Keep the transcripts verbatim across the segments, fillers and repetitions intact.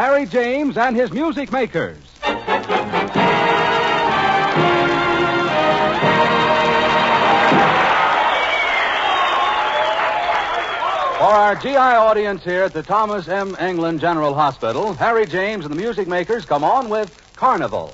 Harry James and his Music Makers. For our G I audience here at the Thomas M. England General Hospital, Harry James and the Music Makers come on with Carnival.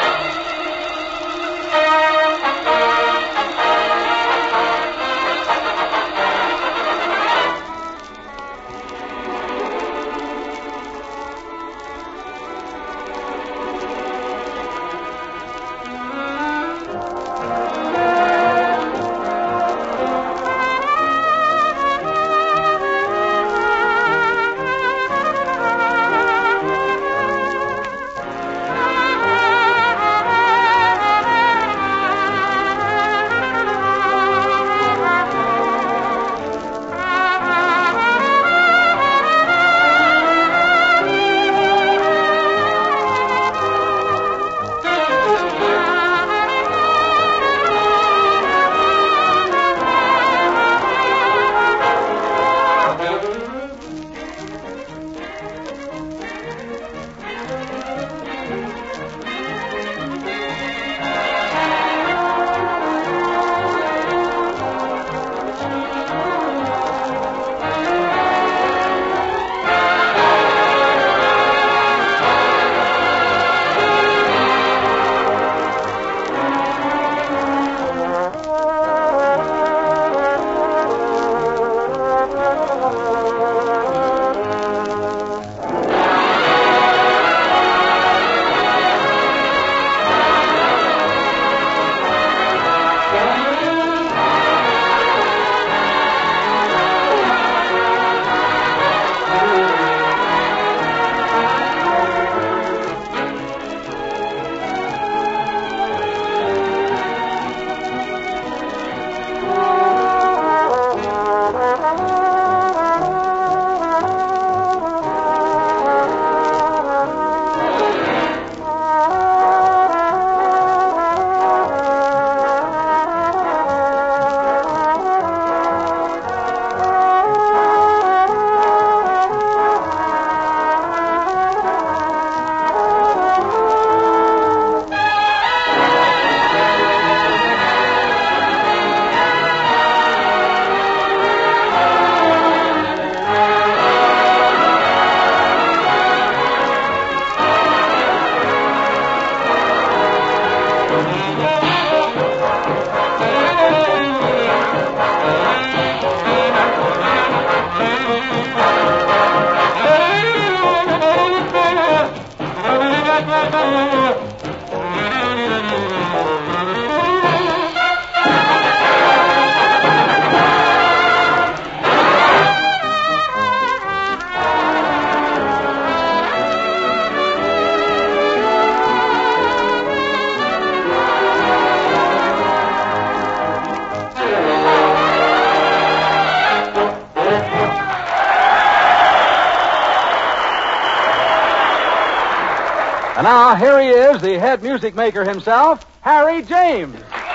And now, here he is, the head music maker himself, Harry James.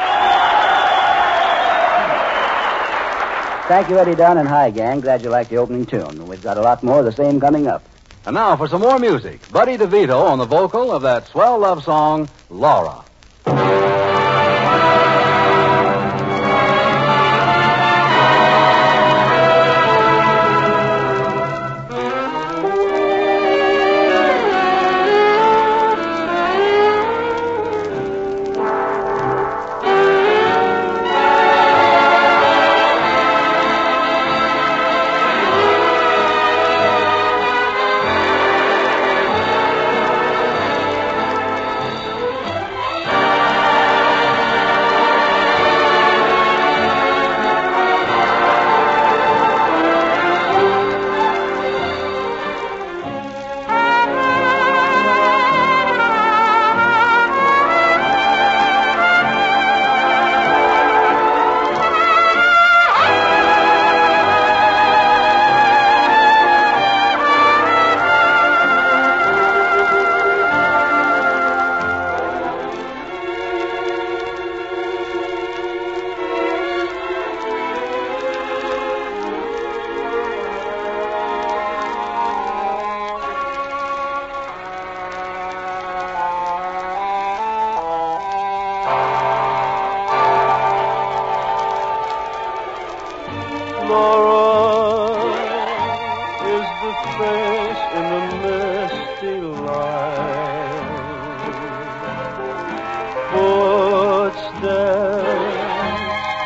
Thank you, Eddie Dunn, and hi, gang. Glad you liked the opening tune. We've got a lot more of the same coming up. And now for some more music. Buddy DeVito on the vocal of that swell love song, Laura.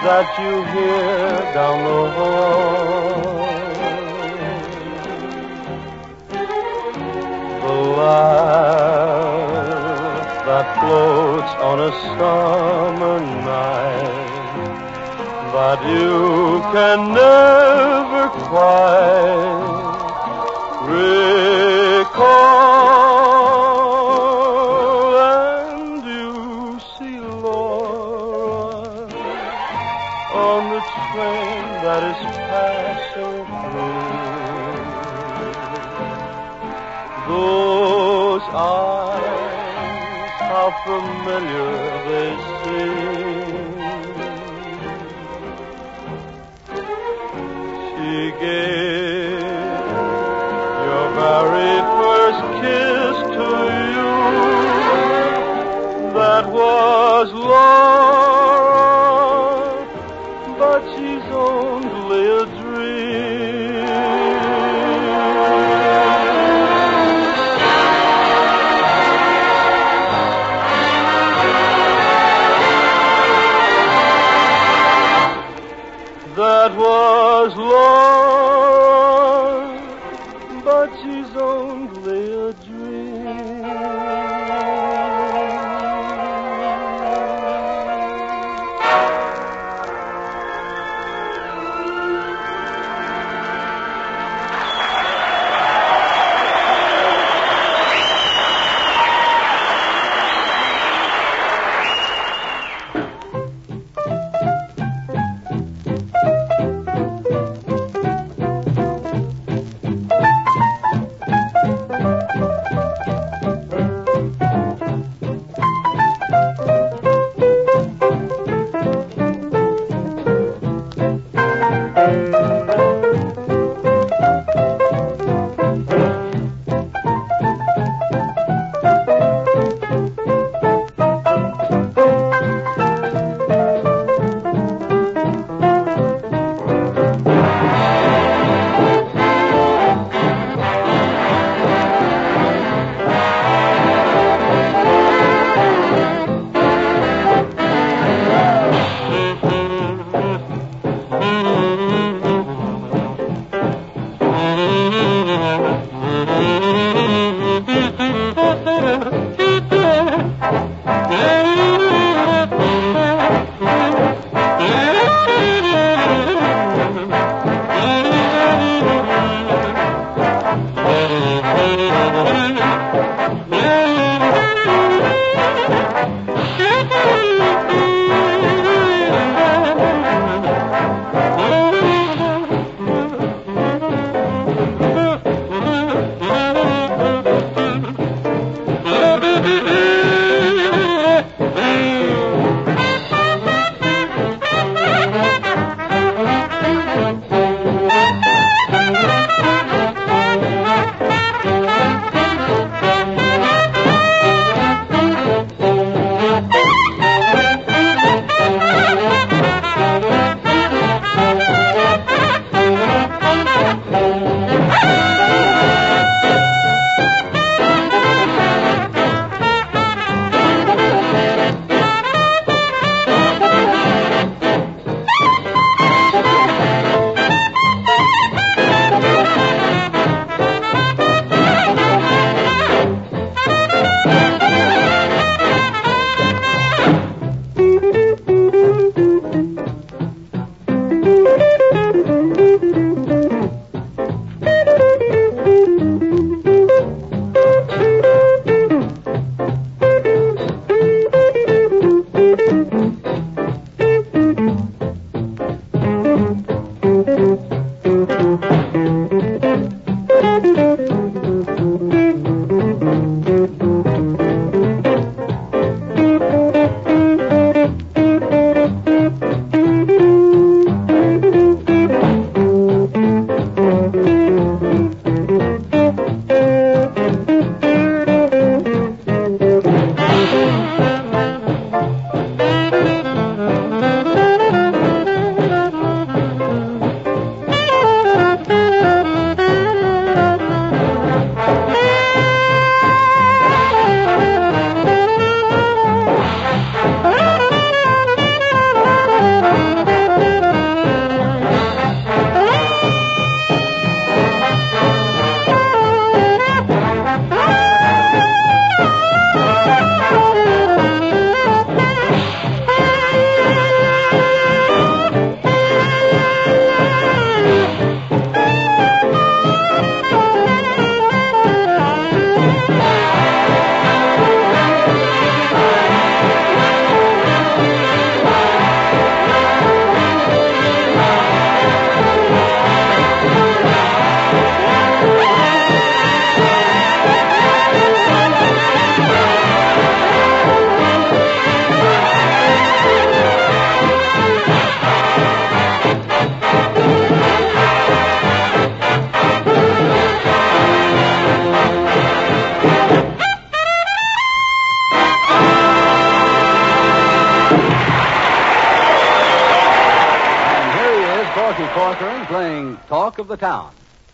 that you hear down the hall. The laugh that floats on a summer night, but you can never quite recall. And you see Laura on the train that is passing through. Those eyes, how familiar they seem. She gave your very first kiss to you. That was Laura, but she's only a dream. That was Laura, but she's only a dream. on Talk of the Town.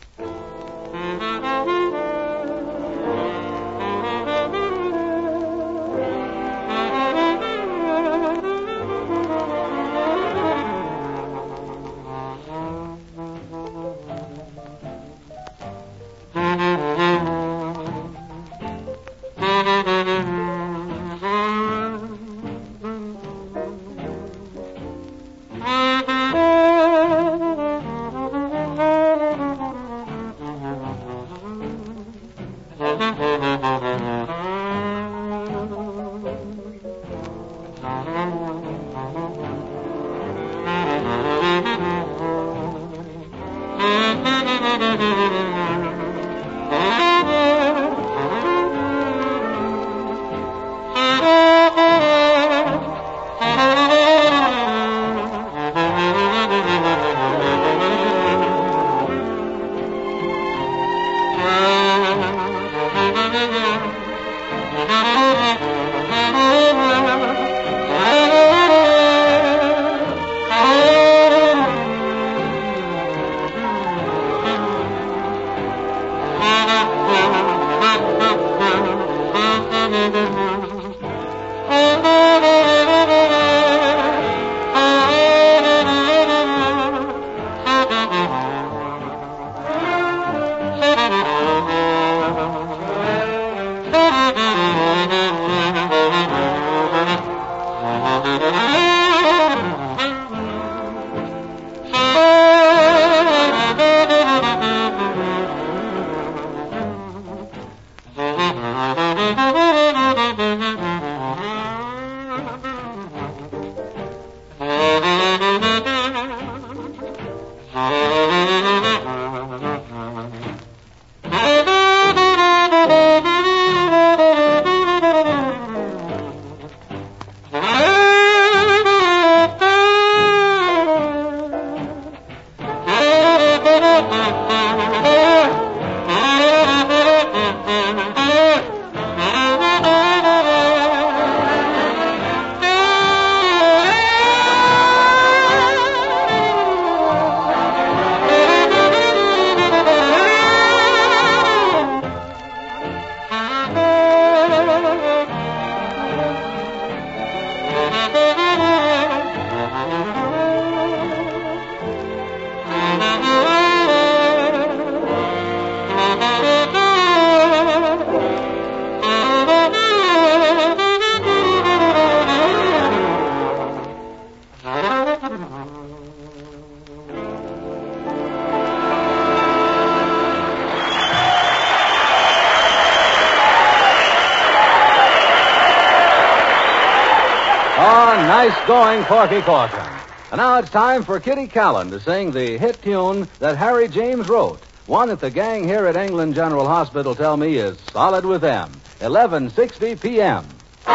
Nice going, Corky Corcoran. And now it's time for Kitty Callan to sing the hit tune that Harry James wrote, one that the gang here at England General Hospital tell me is solid with them. eleven sixty p.m.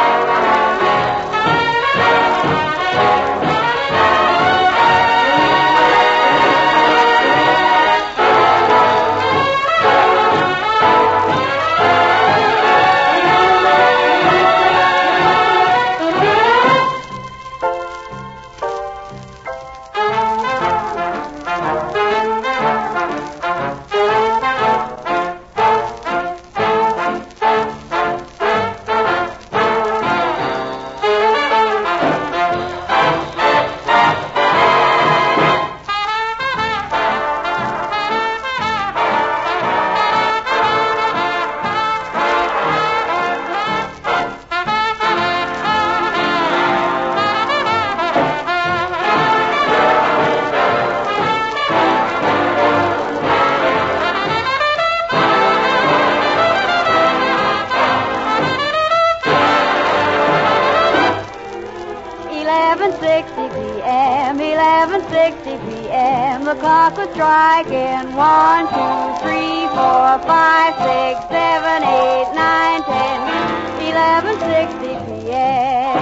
The clock was striking one, two, three, four, five, six, seven, eight, nine, ten, eleven sixty p.m.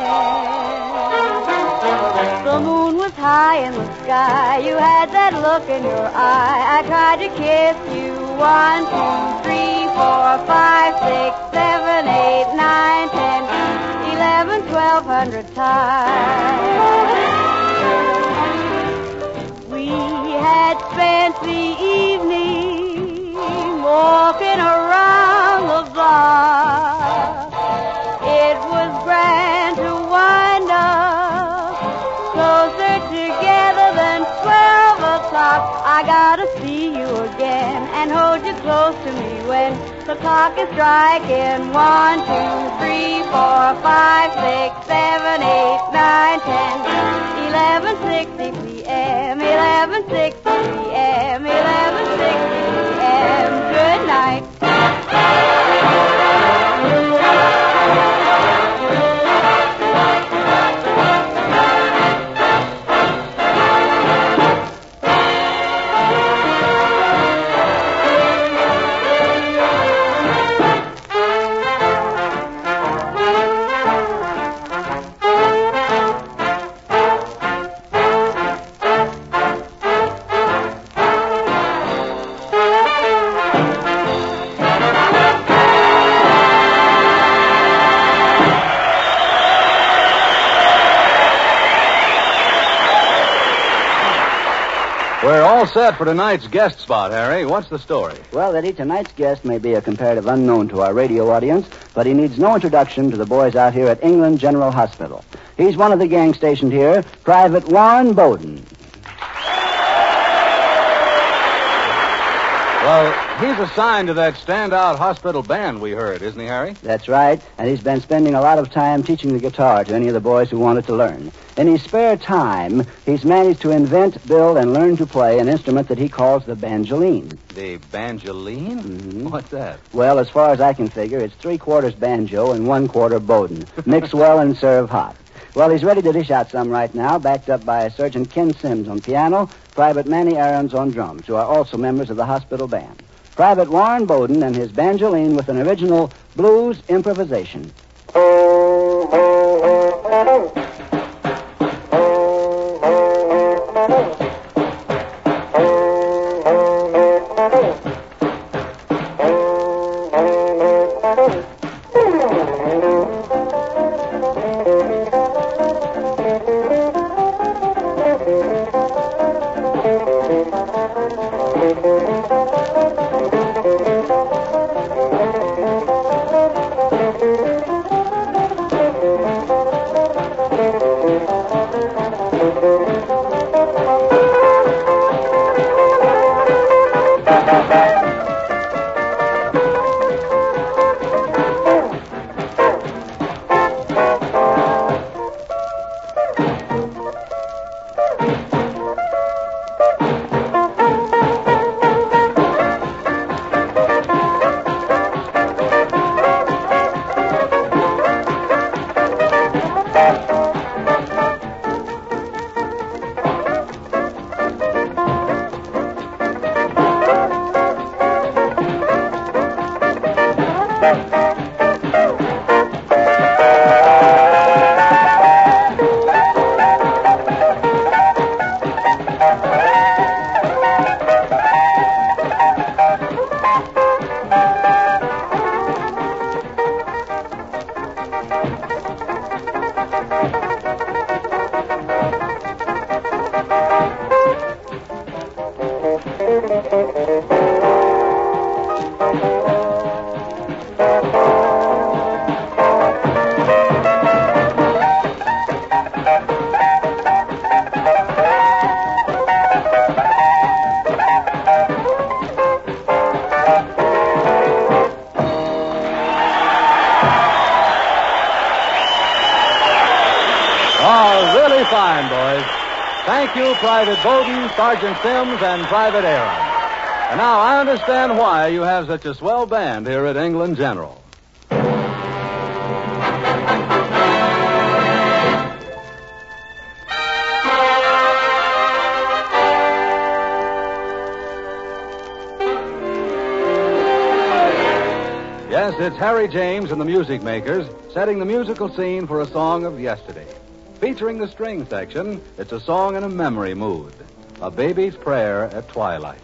The moon was high in the sky. You had that look in your eye. I tried to kiss you one, two, three, four, five, six, seven, eight, nine, ten, eleven, twelve hundred times. We had spent walking around the block. It was grand to wind up closer together than twelve o'clock. I gotta see you again and hold you close to me when the clock is striking. One, two, three, four, five, six, seven, eight, nine, ten, eleven sixty p.m. eleven sixty p.m. eleven sixty p.m. Good night. We're all set for tonight's guest spot, Harry. What's the story? Well, Eddie, tonight's guest may be a comparative unknown to our radio audience, but he needs no introduction to the boys out here at England General Hospital. He's one of the gang stationed here, Private Warren Bowden. Well, he's assigned to that standout hospital band we heard, isn't he, Harry? That's right, and he's been spending a lot of time teaching the guitar to any of the boys who wanted to learn. In his spare time, he's managed to invent, build, and learn to play an instrument that he calls the banjoline. The banjoline? Mm-hmm. What's that? Well, as far as I can figure, it's three quarters banjo and one quarter Bowden. Mix well and serve hot. Well, he's ready to dish out some right now, backed up by Sergeant Ken Sims on piano, Private Manny Aarons on drums, who are also members of the hospital band. Private Warren Bowden and his banjoline with an original blues improvisation. Fine, boys. Thank you, Private Bowden, Sergeant Sims, and Private Aaron. And now I understand why you have such a swell band here at England General. Yes, it's Harry James and the Music Makers setting the musical scene for a song of yesterday. Featuring the string section, it's a song in a memory mood. A Baby's Prayer at Twilight.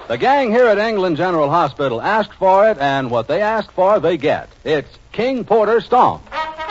The gang here at England General Hospital asked for it, and what they ask for, they get. It's King Porter Stomp.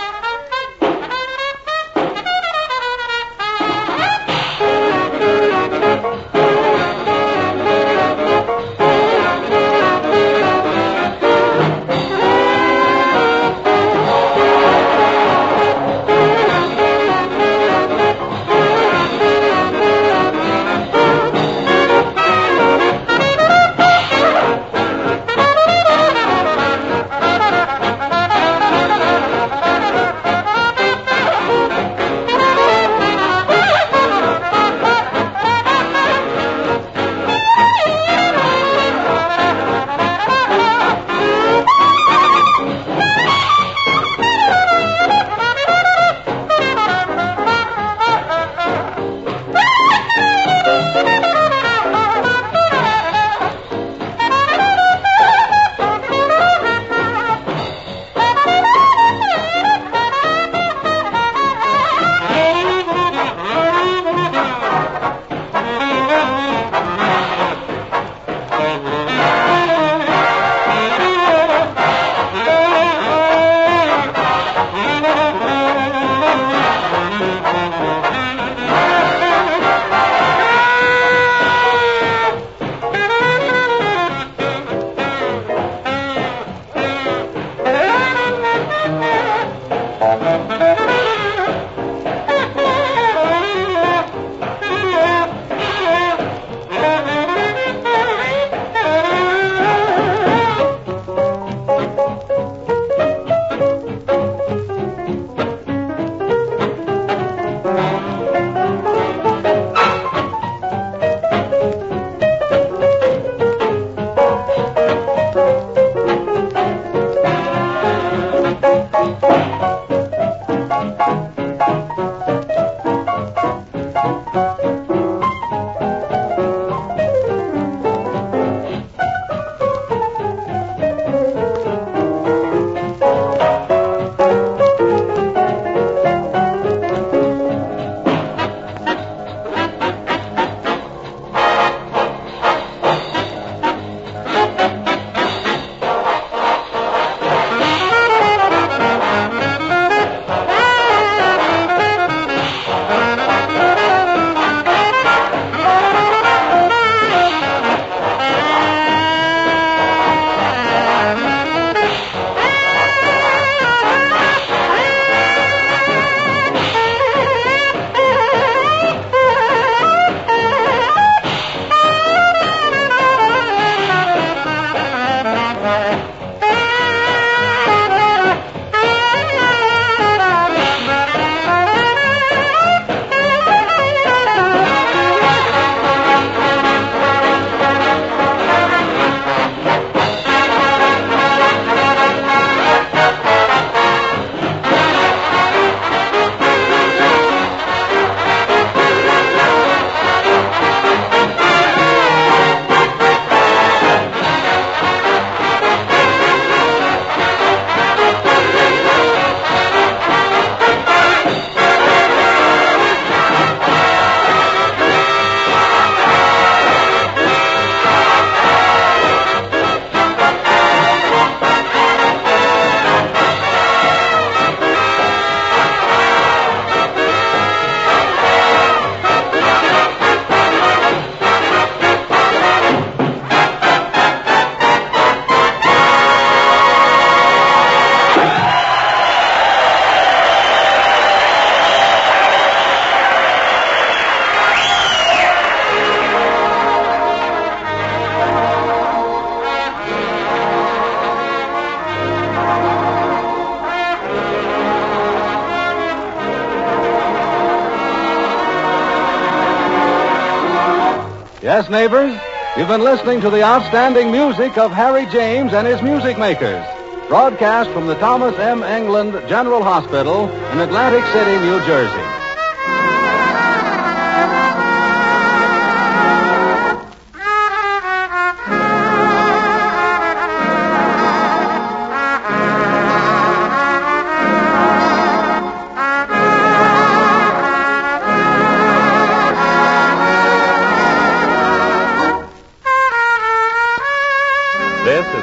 Yes, neighbors, you've been listening to the outstanding music of Harry James and his music makers. Broadcast from the Thomas M. England General Hospital in Atlantic City, New Jersey.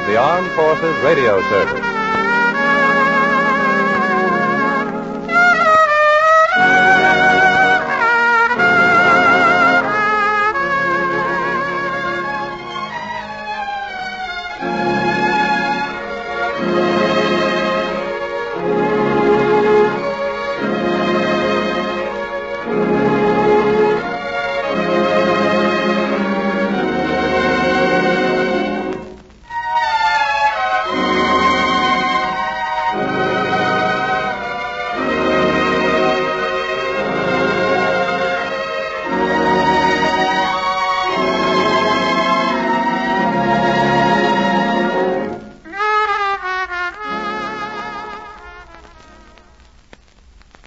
the Armed Forces Radio Service.